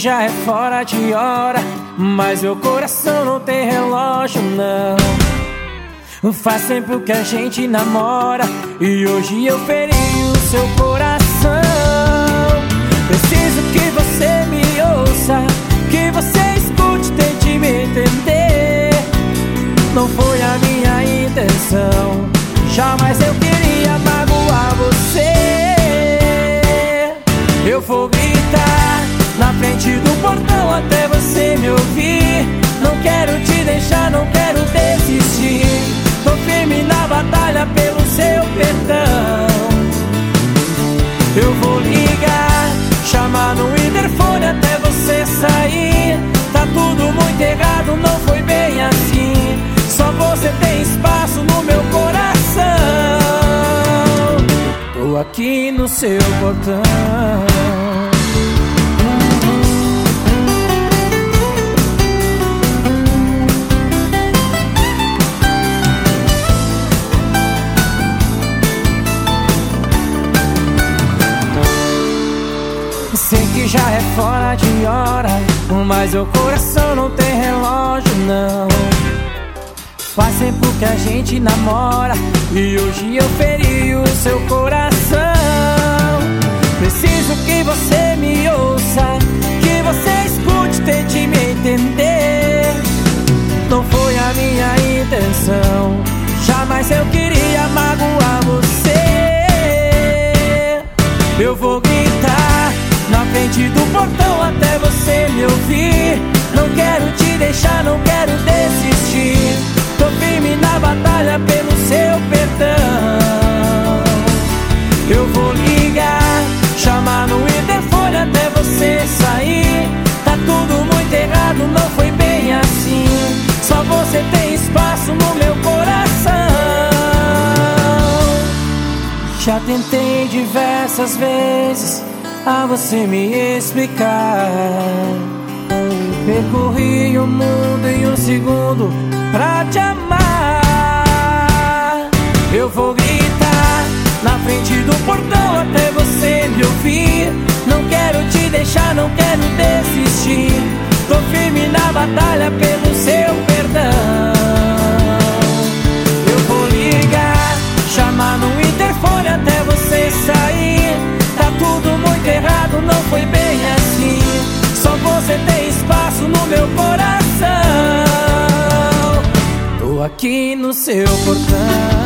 já é fora de hora, mas meu coração não tem relógio, não. Faz tempo que a gente namora e hoje eu feri o seu coração. Preciso que você me ouça, que você escute, tente me entender. Não foi a minha intenção, jamais eu queria magoar você. Eu vou gritar na frente do portão até você me ouvir. Não quero te deixar, não quero desistir. Tô firme na batalha pelo seu perdão. Eu vou ligar, chamar no interfone até você sair. Tá tudo muito errado, não foi bem assim. Só você tem espaço no meu coração. Tô aqui no seu portão. Sei que já é fora de hora, mas meu coração não tem relógio, não. Faz tempo que a gente namora e hoje eu feri o seu coração. Preciso que você me ouça, que você escute, tente me entender. Não foi a minha intenção, jamais eu queria magoar você. Eu vou gritar na frente do portão até você me ouvir. Não quero te deixar, não quero desistir. Tô firme na batalha pelo seu perdão. Eu vou ligar, chamar no interfone até você sair. Tá tudo muito errado, não foi bem assim. Só você tem espaço no meu coração. Já tentei diversas vezes a você me explicar. Percorri o mundo em um segundo pra te amar. Eu vou gritar na frente do portão até você me ouvir. Não quero te deixar, não quero desistir. Tô firme na batalha pelo seu perdão. Eu vou ligar, chamar no interfone até você sair. Tá tudo muito errado, não foi bem assim. Só você tem espaço no meu coração. Tô aqui no seu portão.